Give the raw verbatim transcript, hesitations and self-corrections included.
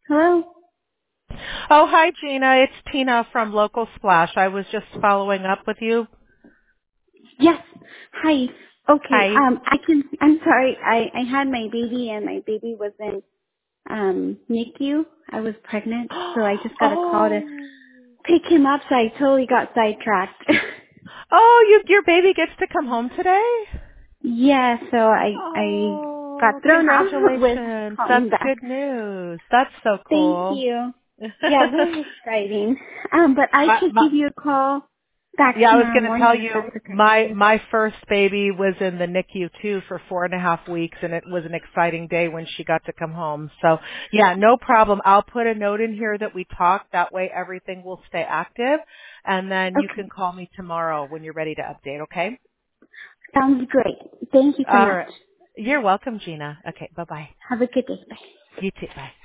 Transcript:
Hello? Oh, hi, Gina. It's Tina from Local Splash. I was just following up with you. Yes. Hi. Okay. Hi. Um, I can. I'm sorry. I I had my baby and my baby was in um N I C U. I was pregnant, so I just got a call to Oh, pick him up. So I totally got sidetracked. oh, you, your baby gets to come home today? Yeah. So I I Oh, got thrown off with congratulations. That's calling back. good news. That's so Thank cool. you. Yeah, very exciting. Um, but I my, should my, give you a call back Yeah, I was tomorrow going to tell morning if you that's okay. my my first baby was in the N I C U too for four and a half weeks, and it was an exciting day when she got to come home. So yeah, no problem. I'll put a note in here that we talked. That way everything will stay active, and then you can Okay. call me tomorrow when you're ready to update. Okay? Sounds great. Thank you so All much. right. You're welcome, Gina. Okay. Bye bye. Have a good day. Bye. You too. Bye.